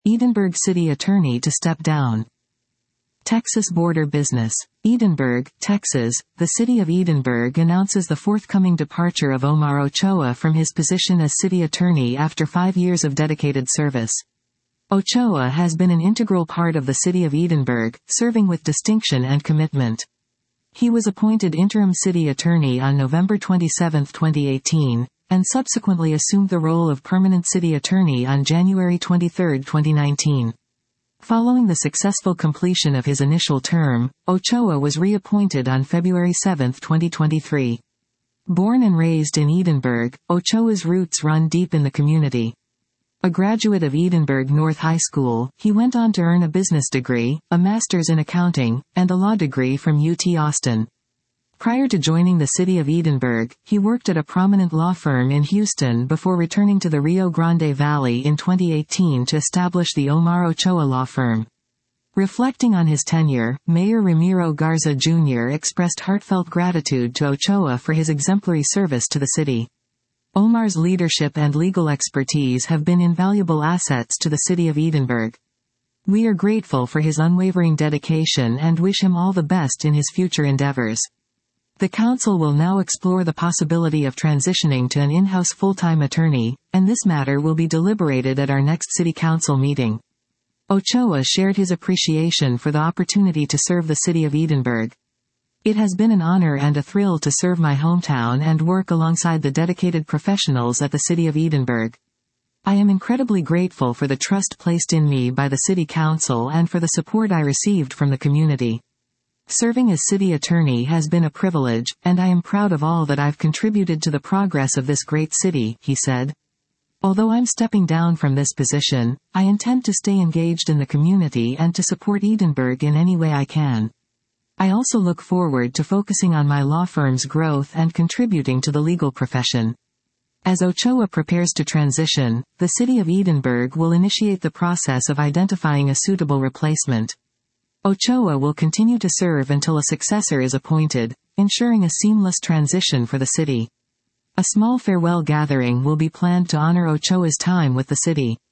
Edinburgh City Attorney to step down. Texas border business. Edinburgh, Texas. The city of Edinburgh announces the forthcoming departure of Omar Ochoa from his position as city attorney after 5 years of dedicated service. Ochoa has been an integral part of the city of Edinburgh, serving with distinction and commitment. He was appointed interim city attorney on November 27, 2018, and subsequently assumed the role of permanent city attorney on January 23, 2019. Following the successful completion of his initial term, Ochoa was reappointed on February 7, 2023. Born and raised in Edinburgh, Ochoa's roots run deep in the community. A graduate of Edinburgh North High School, he went on to earn a business degree, a master's in accounting, and a law degree from UT Austin. Prior to joining the city of Edinburgh, he worked at a prominent law firm in Houston before returning to the Rio Grande Valley in 2018 to establish the Omar Ochoa Law Firm. Reflecting on his tenure, Mayor Ramiro Garza Jr. expressed heartfelt gratitude to Ochoa for his exemplary service to the city. Omar's leadership and legal expertise have been invaluable assets to the city of Edinburgh. We are grateful for his unwavering dedication and wish him all the best in his future endeavors. The council will now explore the possibility of transitioning to an in-house full-time attorney, and this matter will be deliberated at our next city council meeting. Ochoa shared his appreciation for the opportunity to serve the city of Edinburgh. It has been an honor and a thrill to serve my hometown and work alongside the dedicated professionals at the city of Edinburgh. I am incredibly grateful for the trust placed in me by the city council and for the support I received from the community. Serving as city attorney has been a privilege, and I am proud of all that I've contributed to the progress of this great city, he said. Although I'm stepping down from this position, I intend to stay engaged in the community and to support Edinburgh in any way I can. I also look forward to focusing on my law firm's growth and contributing to the legal profession. As Ochoa prepares to transition, the city of Edinburgh will initiate the process of identifying a suitable replacement. Ochoa will continue to serve until a successor is appointed, ensuring a seamless transition for the city. A small farewell gathering will be planned to honor Ochoa's time with the city.